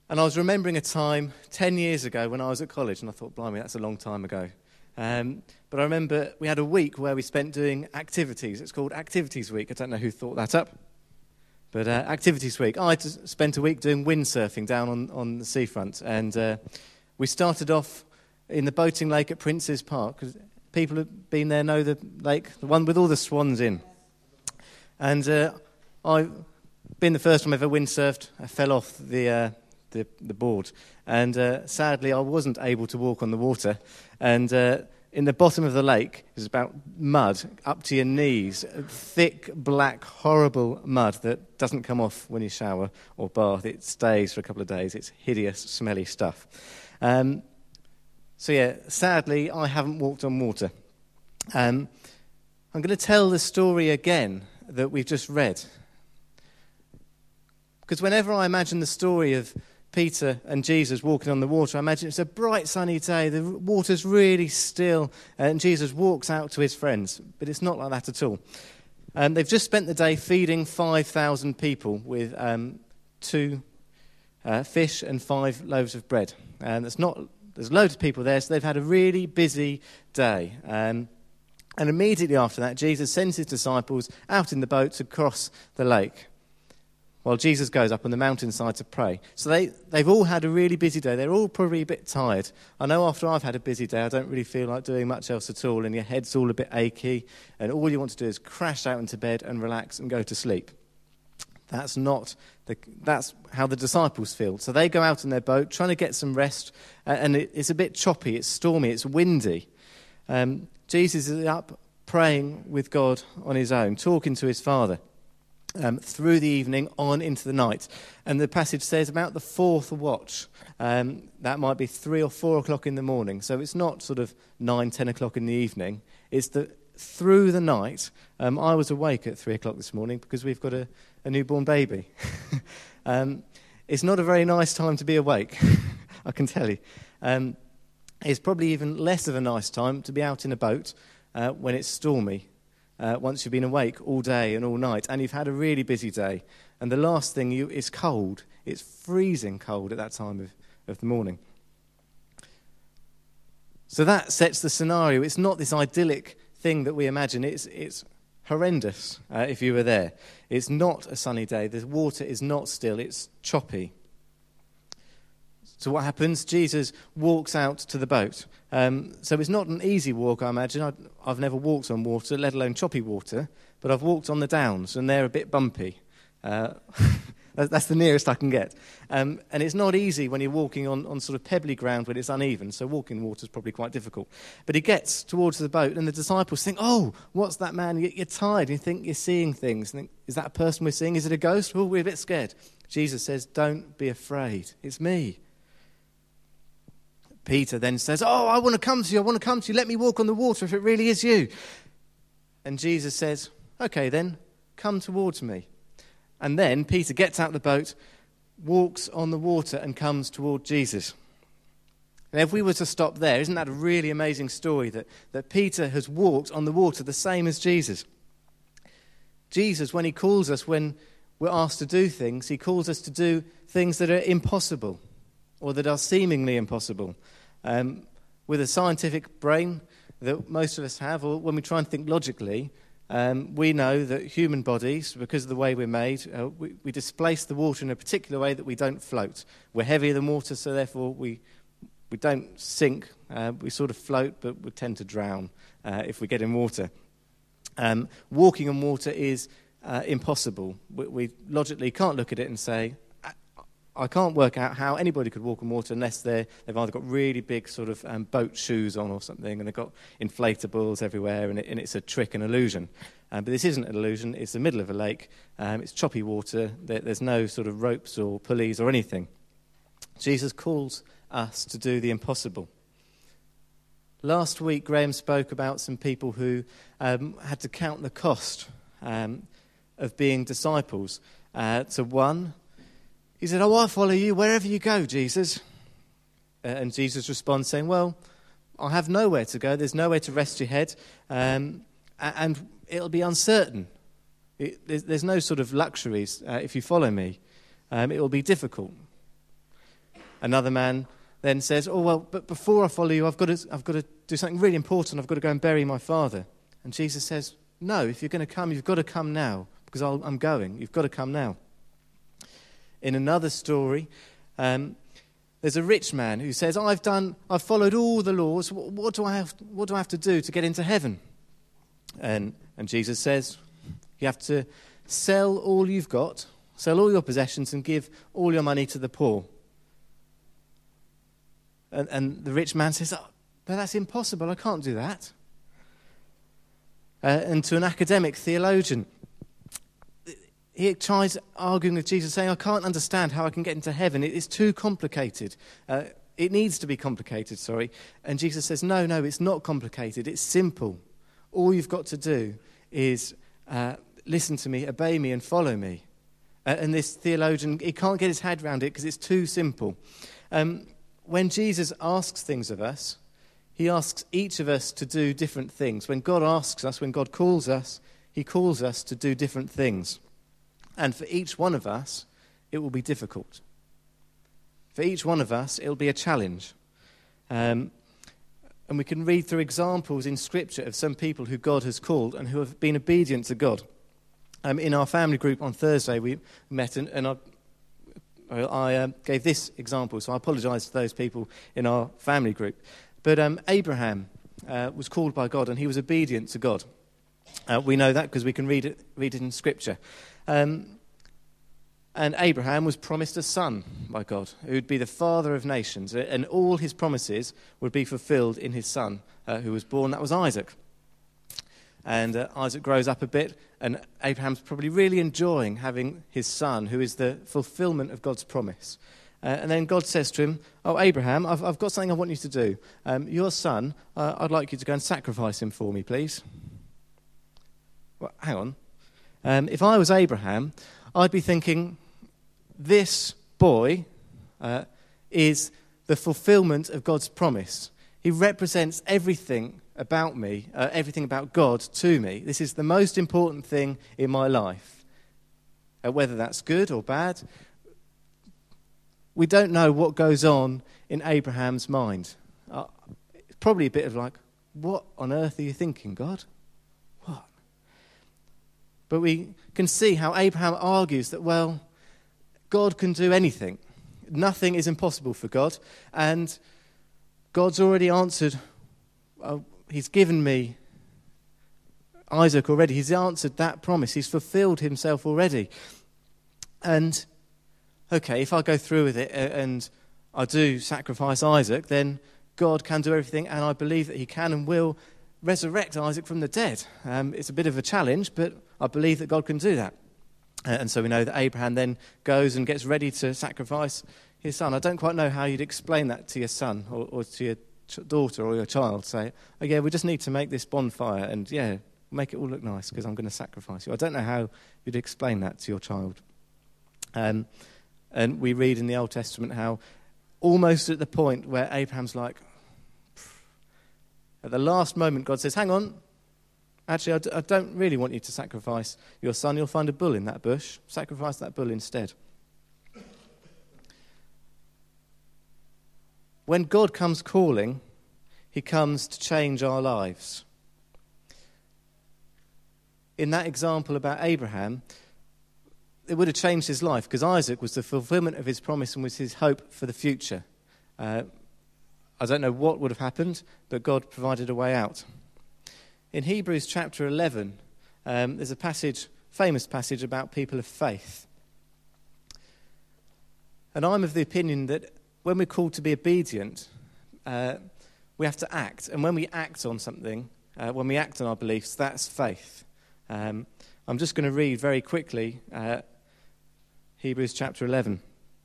And I was remembering a time 10 years ago when I was at college, and I thought, blimey, that's a long time ago. But I remember we had a week where we spent doing activities. It's called Activities Week. I don't know who thought that up. But Activities Week. I spent a week doing windsurfing down on the seafront. And we started off in the boating lake at Prince's Park. Because people who've been there know the lake, the one with all the swans in. And I've been the first time I ever windsurfed. I fell off the board. And sadly, I wasn't able to walk on the water. And in the bottom of the lake is about mud up to your knees, thick, black, horrible mud that doesn't come off when you shower or bath. It stays for a couple of days. It's hideous, smelly stuff. So yeah, sadly, I haven't walked on water. I'm going to tell the story again that we've just read. Because whenever I imagine the story of Peter and Jesus walking on the water, I imagine it's a bright sunny day, the water's really still, and Jesus walks out to his friends. But it's not like that at all. They've just spent the day feeding 5,000 people with 2 fish and 5 loaves of bread. And there's loads of people there, so they've had a really busy day. And immediately after that, Jesus sends his disciples out in the boat to cross the lake, while Jesus goes up on the mountainside to pray. So they've all had a really busy day. They're all probably a bit tired. I know after I've had a busy day, I don't really feel like doing much else at all, and your head's all a bit achy, and all you want to do is crash out into bed and relax and go to sleep. That's how the disciples feel. So they go out in their boat, trying to get some rest, and it's a bit choppy, it's stormy, it's windy. Jesus is up praying with God on his own, talking to his Father. Through the evening on into the night. And the passage says about the 4th watch. That might be 3 or 4 o'clock in the morning. So it's not sort of 9, 10 o'clock in the evening. It's through the night. I was awake at 3 o'clock this morning because we've got a newborn baby. It's not a very nice time to be awake, I can tell you. It's probably even less of a nice time to be out in a boat when it's stormy. Once you've been awake all day and all night, and you've had a really busy day, and the last thing is cold. It's freezing cold at that time of the morning. So that sets the scenario. It's not this idyllic thing that we imagine. It's horrendous if you were there. It's not a sunny day. The water is not still. It's choppy. So what happens? Jesus walks out to the boat. So it's not an easy walk, I imagine. I've never walked on water, let alone choppy water, but I've walked on the downs, and they're a bit bumpy. That's the nearest I can get. And it's not easy when you're walking on sort of pebbly ground when it's uneven, so walking water is probably quite difficult. But he gets towards the boat, and the disciples think, oh, what's that, man? You're tired. You think you're seeing things. You think, is that a person we're seeing? Is it a ghost? Oh, we're a bit scared. Jesus says, don't be afraid. It's me. Peter then says, oh, I want to come to you. Let me walk on the water if it really is you. And Jesus says, okay, then, come towards me. And then Peter gets out of the boat, walks on the water, and comes toward Jesus. And if we were to stop there, isn't that a really amazing story that Peter has walked on the water the same as Jesus? Jesus, when he calls us, when we're asked to do things, he calls us to do things that are impossible or that are seemingly impossible. With a scientific brain that most of us have, or when we try and think logically, we know that human bodies, because of the way we're made, we displace the water in a particular way that we don't float. We're heavier than water, so therefore we don't sink. We sort of float, but we tend to drown if we get in water. Walking on water is impossible. We logically can't look at it and say, I can't work out how anybody could walk on water unless they've either got really big sort of boat shoes on or something, and they've got inflatables everywhere, and it's a trick, an illusion. But this isn't an illusion. It's the middle of a lake. It's choppy water. There's no sort of ropes or pulleys or anything. Jesus calls us to do the impossible. Last week, Graham spoke about some people who had to count the cost of being disciples. To one, he said, oh, I'll follow you wherever you go, Jesus. And Jesus responds saying, well, I have nowhere to go. There's nowhere to rest your head. And it'll be uncertain. There's no sort of luxuries if you follow me. It will be difficult. Another man then says, oh, well, but before I follow you, I've got to do something really important. I've got to go and bury my father. And Jesus says, no, if you're going to come, you've got to come now, because I'm going. You've got to come now. In another story, there's a rich man who says, I've followed all the laws. What do I have to do to get into heaven? And Jesus says, you have to sell all you've got, sell all your possessions, and give all your money to the poor. And the rich man says, oh, but that's impossible. I can't do that. And to an academic theologian, he tries arguing with Jesus, saying, I can't understand how I can get into heaven. It is too complicated. It needs to be complicated, sorry. And Jesus says, no, it's not complicated. It's simple. All you've got to do is listen to me, obey me, and follow me. And this theologian, he can't get his head around it because it's too simple. When Jesus asks things of us, he asks each of us to do different things. When God asks us, when God calls us, he calls us to do different things. And for each one of us, it will be difficult. For each one of us, it will be a challenge. And we can read through examples in Scripture of some people who God has called and who have been obedient to God. In our family group on Thursday, we met and I gave this example, so I apologise to those people in our family group. But Abraham was called by God and he was obedient to God. We know that because we can read it in Scripture. And Abraham was promised a son by God who would be the father of nations, and all his promises would be fulfilled in his son who was born. That was Isaac. And Isaac grows up a bit, and Abraham's probably really enjoying having his son, who is the fulfillment of God's promise. And then God says to him, oh, Abraham, I've got something I want you to do. Your son, I'd like you to go and sacrifice him for me, please. Well, hang on. If I was Abraham, I'd be thinking, this boy is the fulfillment of God's promise. He represents everything about me, everything about God to me. This is the most important thing in my life. Whether that's good or bad, we don't know what goes on in Abraham's mind. It's probably a bit of like, what on earth are you thinking, God? What? But we can see how Abraham argues that, well, God can do anything. Nothing is impossible for God. And God's already answered. He's given me Isaac already. He's answered that promise. He's fulfilled himself already. And, okay, if I go through with it and I do sacrifice Isaac, then God can do everything, and I believe that he can and will resurrect Isaac from the dead. It's a bit of a challenge, but I believe that God can do that. And so we know that Abraham then goes and gets ready to sacrifice his son. I don't quite know how you'd explain that to your son or to your daughter or your child. Say, oh yeah, we just need to make this bonfire and yeah, make it all look nice because I'm going to sacrifice you. I don't know how you'd explain that to your child. And we read in the Old Testament how almost at the point where Abraham's like, at the last moment God says, hang on, actually I don't really want you to sacrifice your son. You'll find a bull in that bush. Sacrifice that bull instead. When God comes calling, he comes to change our lives. In that example about Abraham, it would have changed his life because Isaac was the fulfillment of his promise and was his hope for the future. I don't know what would have happened, but God provided a way out. In Hebrews chapter 11, there's a famous passage about people of faith. And I'm of the opinion that when we're called to be obedient, we have to act. And when we act on something, when we act on our beliefs, that's faith. I'm just going to read very quickly Hebrews chapter 11.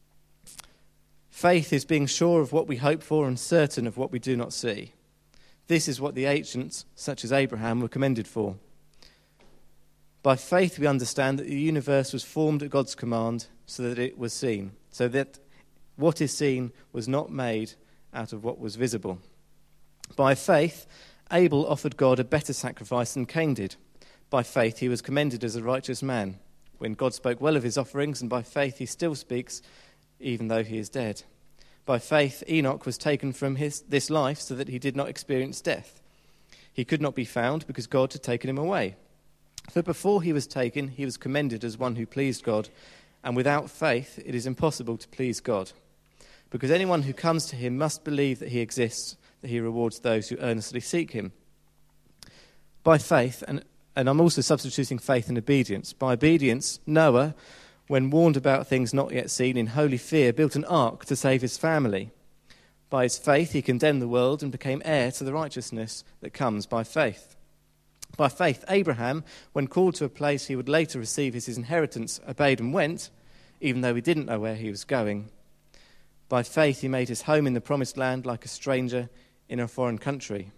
Faith is being sure of what we hope for and certain of what we do not see. This is what the ancients, such as Abraham, were commended for. By faith we understand that the universe was formed at God's command so that it was seen, so that what is seen was not made out of what was visible. By faith, Abel offered God a better sacrifice than Cain did. By faith, he was commended as a righteous man, when God spoke well of his offerings, and by faith he still speaks, even though he is dead. By faith, Enoch was taken from this life so that he did not experience death. He could not be found because God had taken him away. For before he was taken, he was commended as one who pleased God, and without faith it is impossible to please God. Because anyone who comes to him must believe that he exists, that he rewards those who earnestly seek him. By faith, and I'm also substituting faith and obedience. By obedience, Noah, when warned about things not yet seen, in holy fear, built an ark to save his family. By his faith, he condemned the world and became heir to the righteousness that comes by faith. By faith, Abraham, when called to a place he would later receive as his inheritance, obeyed and went, even though he didn't know where he was going. By faith, he made his home in the promised land like a stranger in a foreign country.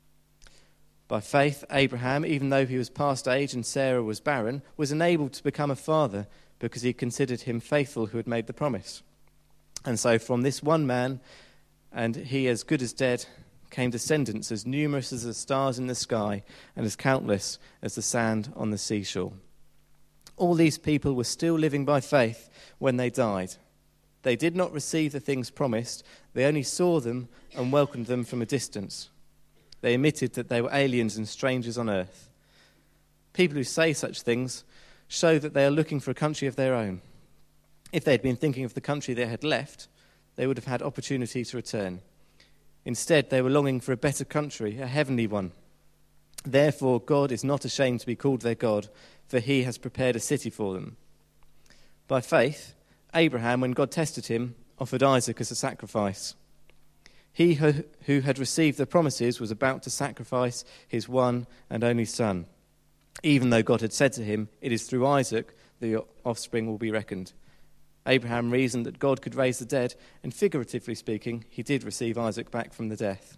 By faith, Abraham, even though he was past age and Sarah was barren, was enabled to become a father because he considered him faithful who had made the promise. And so from this one man, and he as good as dead, came descendants as numerous as the stars in the sky and as countless as the sand on the seashore. All these people were still living by faith when they died. They did not receive the things promised. They only saw them and welcomed them from a distance. They admitted that they were aliens and strangers on earth. People who say such things show that they are looking for a country of their own. If they had been thinking of the country they had left, they would have had opportunity to return. Instead, they were longing for a better country, a heavenly one. Therefore, God is not ashamed to be called their God, for he has prepared a city for them. By faith, Abraham, when God tested him, offered Isaac as a sacrifice. He who had received the promises was about to sacrifice his one and only son, even though God had said to him, "It is through Isaac that your offspring will be reckoned." Abraham reasoned that God could raise the dead, and figuratively speaking, he did receive Isaac back from the death.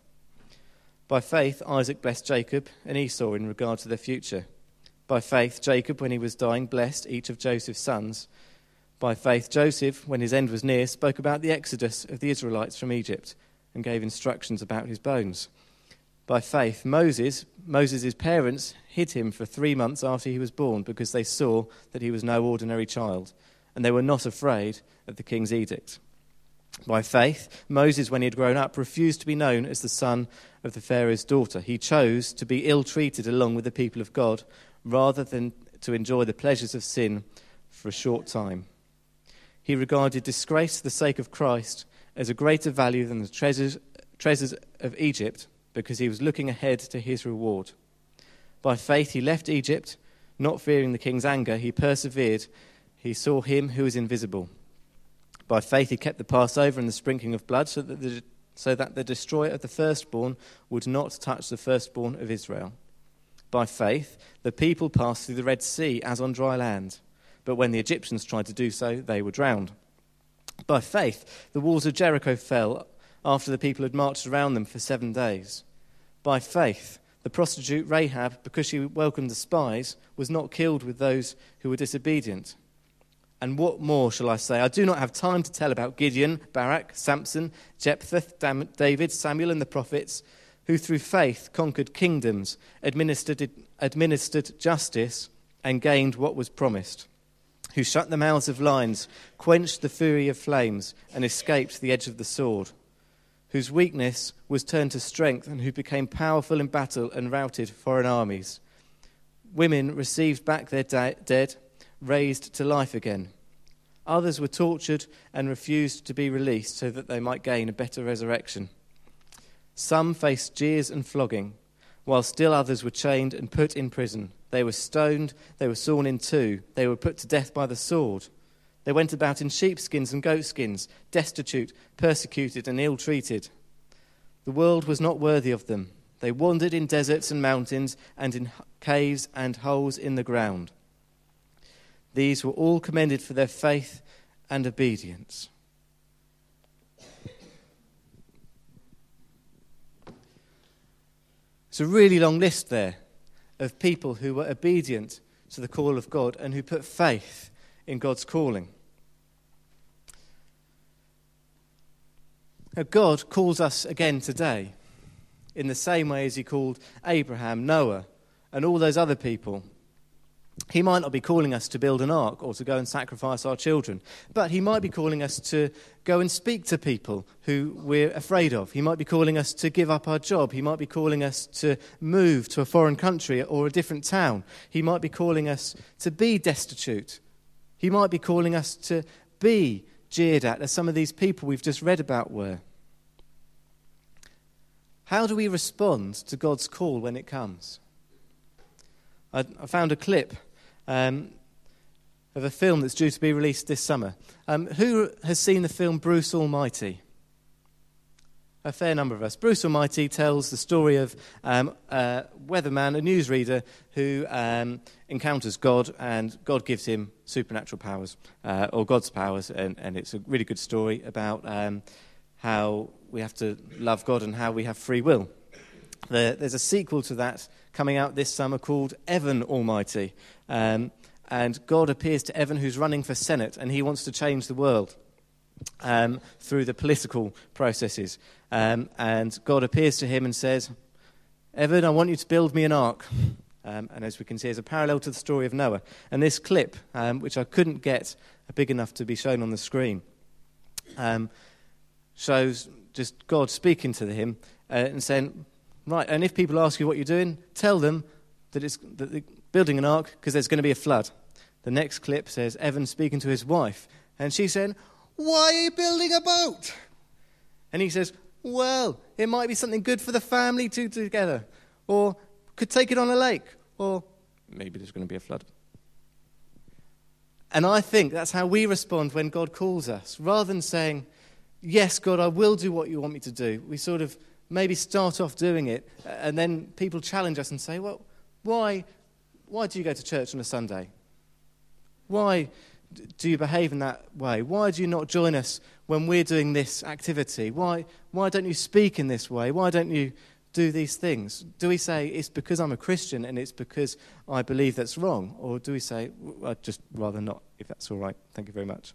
By faith, Isaac blessed Jacob and Esau in regard to their future. By faith, Jacob, when he was dying, blessed each of Joseph's sons. By faith, Joseph, when his end was near, spoke about the exodus of the Israelites from Egypt and gave instructions about his bones. By faith, Moses' parents hid him for 3 months after he was born because they saw that he was no ordinary child, and they were not afraid of the king's edict. By faith, Moses, when he had grown up, refused to be known as the son of the Pharaoh's daughter. He chose to be ill-treated along with the people of God rather than to enjoy the pleasures of sin for a short time. He regarded disgrace for the sake of Christ as a greater value than the treasures of Egypt, because he was looking ahead to his reward. By faith he left Egypt, not fearing the king's anger. He persevered. He saw him who is invisible. By faith he kept the Passover and the sprinkling of blood so that the destroyer of the firstborn would not touch the firstborn of Israel. By faith the people passed through the Red Sea as on dry land, but when the Egyptians tried to do so, they were drowned. By faith the walls of Jericho fell after the people had marched around them for 7 days. By faith, the prostitute Rahab, because she welcomed the spies, was not killed with those who were disobedient. And what more shall I say? I do not have time to tell about Gideon, Barak, Samson, Jephthah, David, Samuel, and the prophets, who through faith conquered kingdoms, administered justice, and gained what was promised, who shut the mouths of lions, quenched the fury of flames, and escaped the edge of the sword, whose weakness was turned to strength, and who became powerful in battle and routed foreign armies. Women received back their dead, raised to life again. Others were tortured and refused to be released so that they might gain a better resurrection. Some faced jeers and flogging, while still others were chained and put in prison. They were stoned, they were sawn in two, they were put to death by the sword. They went about in sheepskins and goatskins, destitute, persecuted, and ill-treated. The world was not worthy of them. They wandered in deserts and mountains, and in caves and holes in the ground. These were all commended for their faith and obedience. It's a really long list there of people who were obedient to the call of God and who put faith in God's calling. Now, God calls us again today in the same way as he called Abraham, Noah, and all those other people. He might not be calling us to build an ark or to go and sacrifice our children, but he might be calling us to go and speak to people who we're afraid of. He might be calling us to give up our job. He might be calling us to move to a foreign country or a different town. He might be calling us to be destitute. He might be calling us to be jeered at, as some of these people we've just read about were. How do we respond to God's call when it comes? I found a clip of a film that's due to be released this summer. Who has seen the film Bruce Almighty? A fair number of us. Bruce Almighty tells the story of a weatherman, a newsreader, who encounters God, and God gives him supernatural powers, or God's powers, and it's a really good story about how we have to love God and how we have free will. There's a sequel to that coming out this summer called Evan Almighty. And God appears to Evan, who's running for Senate, and he wants to change the world through the political processes. And God appears to him and says, Evan, I want you to build me an ark. And as we can see, there's a parallel to the story of Noah. And this clip, which I couldn't get big enough to be shown on the screen, shows just God speaking to him and saying, right, and if people ask you what you're doing, tell them that they're building an ark because there's going to be a flood. The next clip says Evan speaking to his wife, and she's saying, why are you building a boat? And he says, well, it might be something good for the family to do together, or could take it on a lake, or maybe there's going to be a flood. And I think that's how we respond when God calls us. Rather than saying, yes, God, I will do what you want me to do, we sort of maybe start off doing it, and then people challenge us and say, well, why do you go to church on a Sunday? Why do you behave in that way? Why do you not join us when we're doing this activity? Why don't you speak in this way? Why don't you do these things? Do we say it's because I'm a Christian and it's because I believe that's wrong? Or do we say, I'd just rather not, if that's all right? Thank you very much.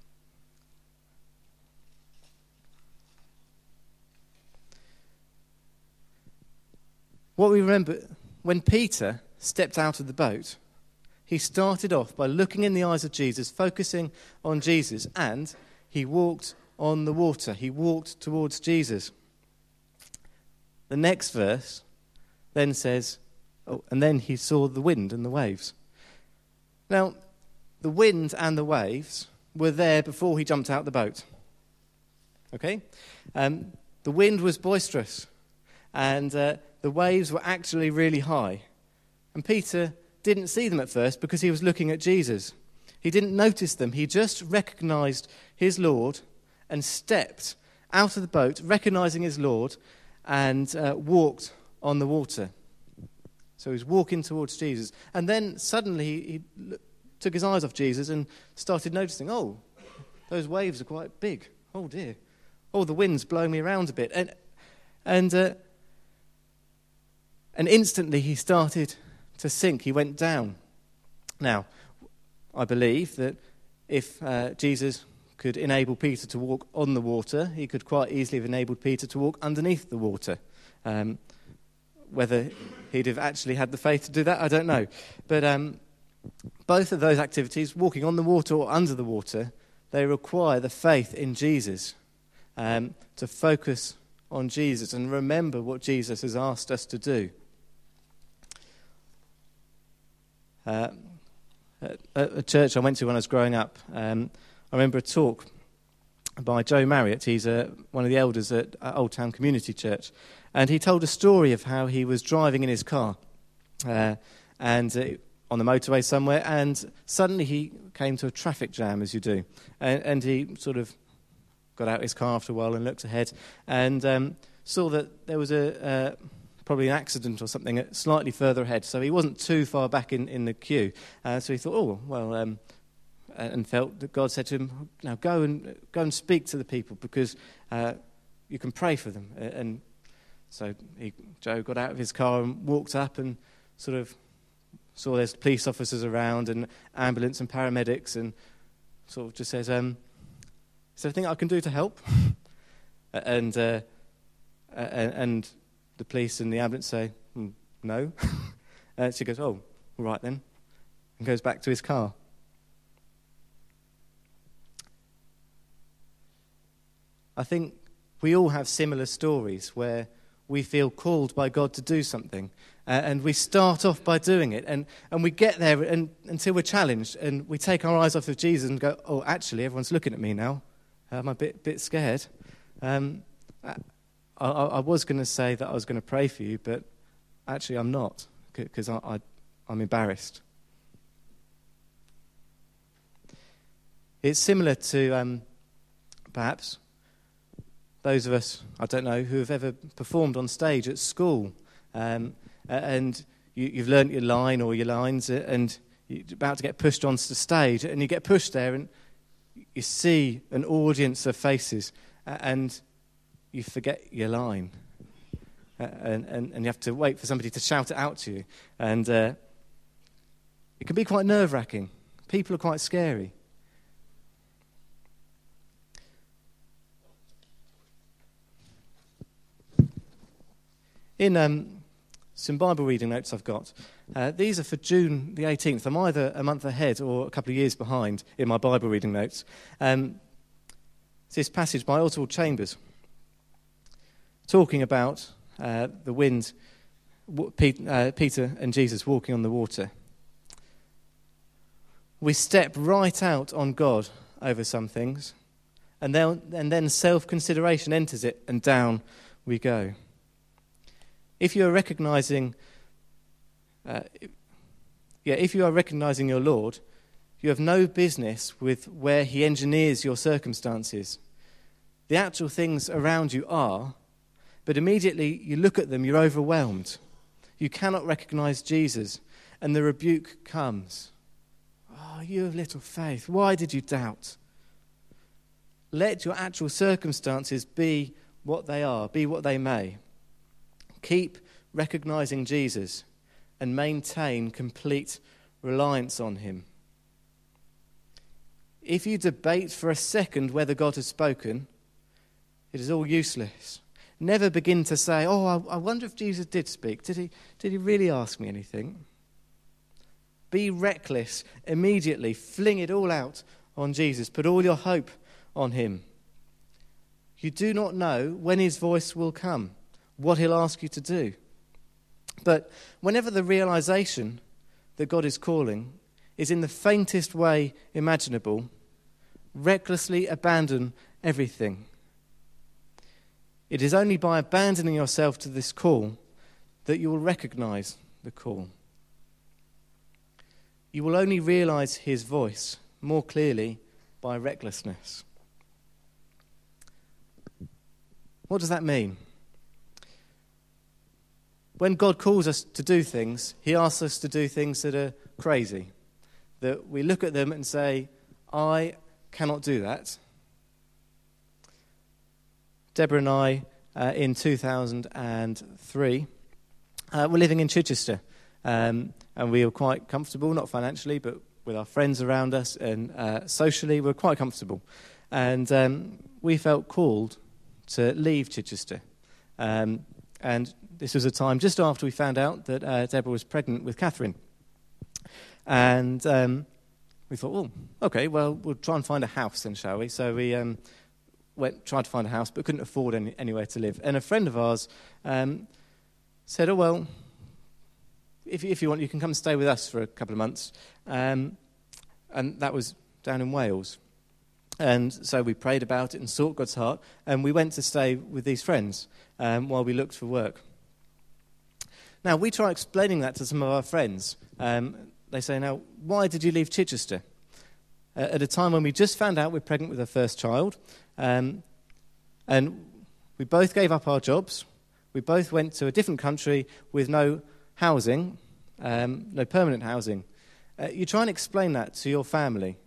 What we remember, when Peter stepped out of the boat, he started off by looking in the eyes of Jesus, focusing on Jesus, and he walked on the water. He walked towards Jesus. The next verse then says, and then he saw the wind and the waves. Now, the wind and the waves were there before he jumped out the boat. Okay? The wind was boisterous, and the waves were actually really high. And Peter didn't see them at first because he was looking at Jesus. He didn't notice them. He just recognized his Lord and stepped out of the boat, recognizing his Lord, and walked on the water. So he was walking towards Jesus. And then suddenly he took his eyes off Jesus and started noticing, oh, those waves are quite big. Oh, dear. Oh, the wind's blowing me around a bit. And instantly he started to sink. He went down. Now, I believe that if Jesus could enable Peter to walk on the water, he could quite easily have enabled Peter to walk underneath the water. Whether he'd have actually had the faith to do that, I don't know. But both of those activities, walking on the water or under the water, they require the faith in Jesus, to focus on Jesus and remember what Jesus has asked us to do. At a church I went to when I was growing up, I remember a talk by Joe Marriott. He's one of the elders at Old Town Community Church. And he told a story of how he was driving in his car and on the motorway somewhere, and suddenly he came to a traffic jam, as you do. And he sort of got out his car after a while and looked ahead and saw that there was probably an accident or something slightly further ahead. So he wasn't too far back in the queue. So he thought, and felt that God said to him, now go and speak to the people because you can pray for them. And so Joe got out of his car and walked up and sort of saw there's police officers around and ambulance and paramedics, and sort of just says, is there anything I can do to help? And the police and the ambulance say, no. She goes, oh, all right then. and goes back to his car. I think we all have similar stories where we feel called by God to do something, and we start off by doing it, and we get there until we're challenged, and we take our eyes off of Jesus and go, oh, actually, everyone's looking at me now. I'm a bit scared. I was going to say that I was going to pray for you, but actually I'm not, because I'm embarrassed. It's similar to, perhaps, those of us, I don't know, who have ever performed on stage at school, and you've learnt your line or your lines, and you're about to get pushed onto the stage, and you get pushed there, and you see an audience of faces, and you forget your line, and you have to wait for somebody to shout it out to you, and it can be quite nerve-wracking. People are quite scary. In some Bible reading notes I've got, these are for June the 18th. I'm either a month ahead or a couple of years behind in my Bible reading notes. It's this passage by Oswald Chambers talking about the wind, Peter and Jesus walking on the water. We step right out on God over some things, and then self-consideration enters it, and down we go. If you are recognizing your Lord, you have no business with where he engineers your circumstances. The actual things around you are, but immediately you look at them, you're overwhelmed. You cannot recognize Jesus, and the rebuke comes. Oh, you of little faith, why did you doubt? Let your actual circumstances be what they are, be what they may. Keep recognizing Jesus and maintain complete reliance on him. If you debate for a second whether God has spoken, it is all useless. Never begin to say, oh, I wonder if Jesus did speak. Did he really ask me anything? Be reckless immediately. Fling it all out on Jesus. Put all your hope on him. You do not know when his voice will come, what he'll ask you to do. But whenever the realization that God is calling is in the faintest way imaginable, recklessly abandon everything. It is only by abandoning yourself to this call that you will recognize the call. You will only realize his voice more clearly by recklessness. What does that mean? When God calls us to do things, he asks us to do things that are crazy, that we look at them and say, I cannot do that. Deborah and I, in 2003, were living in Chichester, and we were quite comfortable, not financially, but with our friends around us, and socially we were quite comfortable. And we felt called to leave Chichester. And this was a time just after we found out that Deborah was pregnant with Catherine. And we thought, well, okay, well, we'll try and find a house then, shall we? So we tried to find a house, but couldn't afford anywhere to live. And a friend of ours said, oh, well, if you want, you can come and stay with us for a couple of months. And that was down in Wales. And so we prayed about it and sought God's heart, and we went to stay with these friends while we looked for work. Now, we try explaining that to some of our friends. They say, now, why did you leave Chichester? At a time when we just found out we're pregnant with our first child, and we both gave up our jobs. We both went to a different country with no housing, no permanent housing. You try and explain that to your family.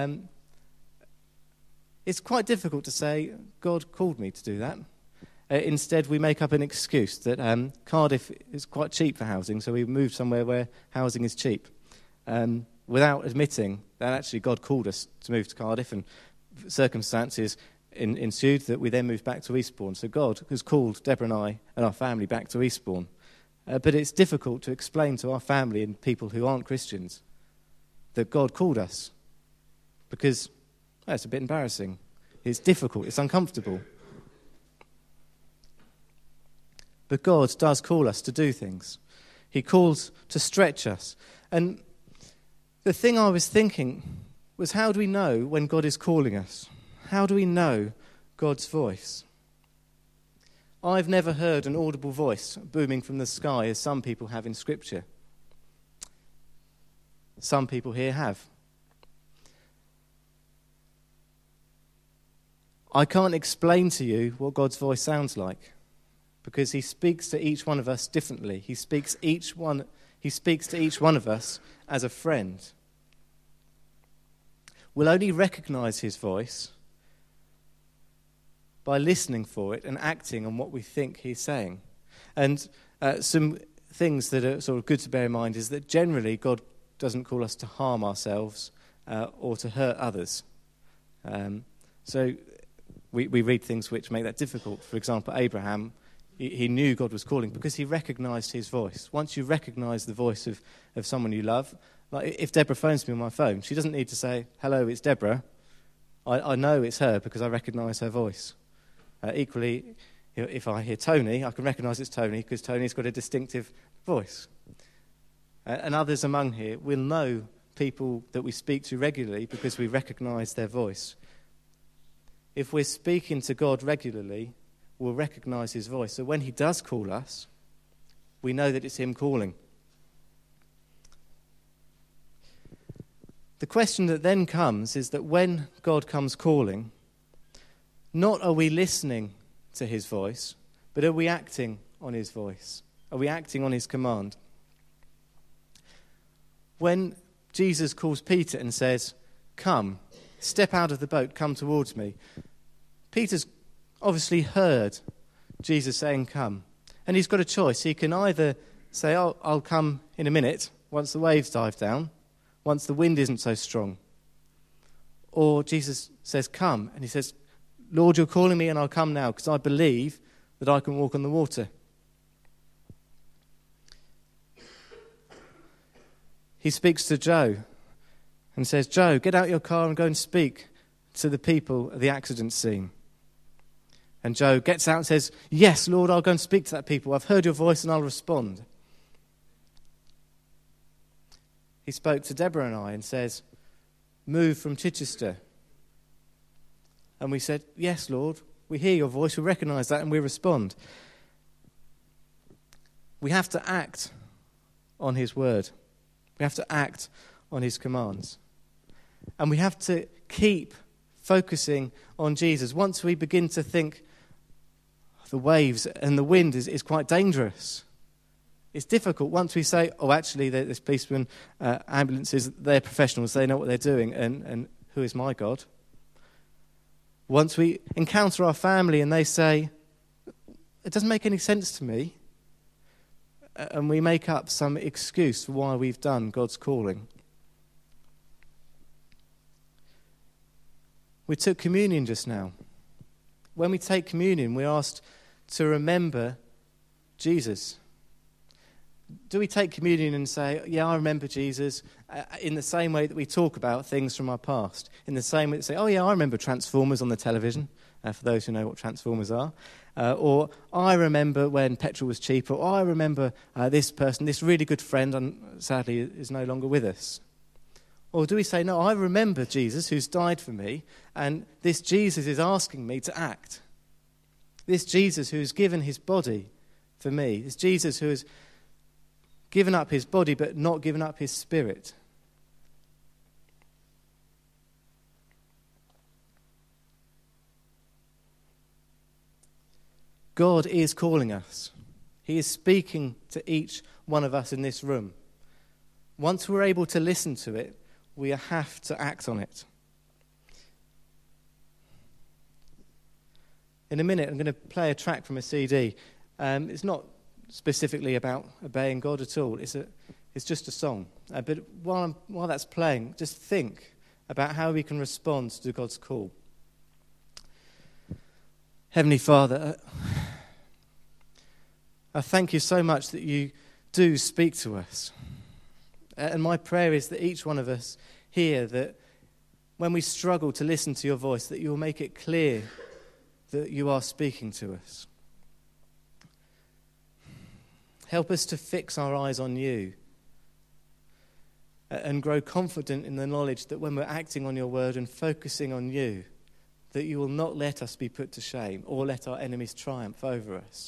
It's quite difficult to say, God called me to do that. Instead, we make up an excuse that Cardiff is quite cheap for housing, so we moved somewhere where housing is cheap, without admitting that actually God called us to move to Cardiff, and circumstances ensued that we then moved back to Eastbourne. So God has called Deborah and I and our family back to Eastbourne. But it's difficult to explain to our family and people who aren't Christians that God called us, because it's a bit embarrassing. It's difficult. It's uncomfortable. But God does call us to do things. He calls to stretch us. And the thing I was thinking was, how do we know when God is calling us? How do we know God's voice? I've never heard an audible voice booming from the sky as some people have in Scripture. Some people here have. I can't explain to you what God's voice sounds like, because he speaks to each one of us differently. He speaks to each one of us as a friend. We'll only recognize his voice by listening for it and acting on what we think he's saying. And some things that are sort of good to bear in mind is that generally God doesn't call us to harm ourselves or to hurt others. So we read things which make that difficult. For example, Abraham, he knew God was calling because he recognized his voice. Once you recognize the voice of someone you love, like if Deborah phones me on my phone, she doesn't need to say, "Hello, it's Deborah." I know it's her because I recognize her voice. Equally, if I hear Tony, I can recognise it's Tony because Tony's got a distinctive voice. And others among here will know people that we speak to regularly because we recognise their voice. If we're speaking to God regularly, we'll recognise his voice. So when he does call us, we know that it's him calling. The question that then comes is that when God comes calling, not are we listening to his voice, but are we acting on his voice? Are we acting on his command? When Jesus calls Peter and says, "Come, step out of the boat, come towards me," Peter's obviously heard Jesus saying, "Come." And he's got a choice. He can either say, "Oh, I'll come in a minute," once the waves dive down, once the wind isn't so strong. Or Jesus says, "Come," and he says, "Lord, you're calling me and I'll come now because I believe that I can walk on the water." He speaks to Joe and says, "Joe, get out your car and go and speak to the people at the accident scene." And Joe gets out and says, "Yes, Lord, I'll go and speak to that people. I've heard your voice and I'll respond." He spoke to Deborah and I and says, "Move from Chichester." And we said, "Yes, Lord, we hear your voice, we recognise that, and we respond." We have to act on his word. We have to act on his commands. And we have to keep focusing on Jesus. Once we begin to think the waves and the wind is quite dangerous, it's difficult. Once we say, "Oh, actually, there's policemen, ambulances, they're professionals, they know what they're doing, and who is my God?" Once we encounter our family and they say, "It doesn't make any sense to me," and we make up some excuse for why we've done God's calling. We took communion just now. When we take communion, we're asked to remember Jesus. Do we take communion and say, "Yeah, I remember Jesus," in the same way that we talk about things from our past? In the same way that say, "Oh yeah, I remember Transformers on the television," for those who know what Transformers are. Or, "I remember when petrol was cheaper," or, "I remember this person, this really good friend, and sadly is no longer with us." Or do we say, "No, I remember Jesus who's died for me, and this Jesus is asking me to act. This Jesus who's given his body for me. This Jesus who has given up his body but not given up his spirit." God is calling us. He is speaking to each one of us in this room. Once we're able to listen to it, we have to act on it. In a minute, I'm going to play a track from a CD. It's not specifically about obeying God at all. It's just a song. But while that's playing, just think about how we can respond to God's call. Heavenly Father, I thank you so much that you do speak to us. And my prayer is that each one of us here, that when we struggle to listen to your voice, that you will make it clear that you are speaking to us. Help us to fix our eyes on you and grow confident in the knowledge that when we're acting on your word and focusing on you, that you will not let us be put to shame or let our enemies triumph over us.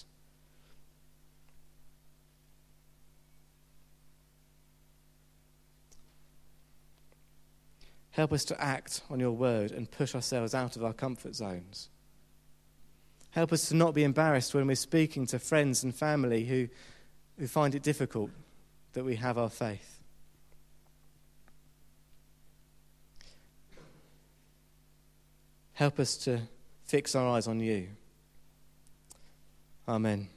Help us to act on your word and push ourselves out of our comfort zones. Help us to not be embarrassed when we're speaking to friends and family who find it difficult that we have our faith. Help us to fix our eyes on you. Amen.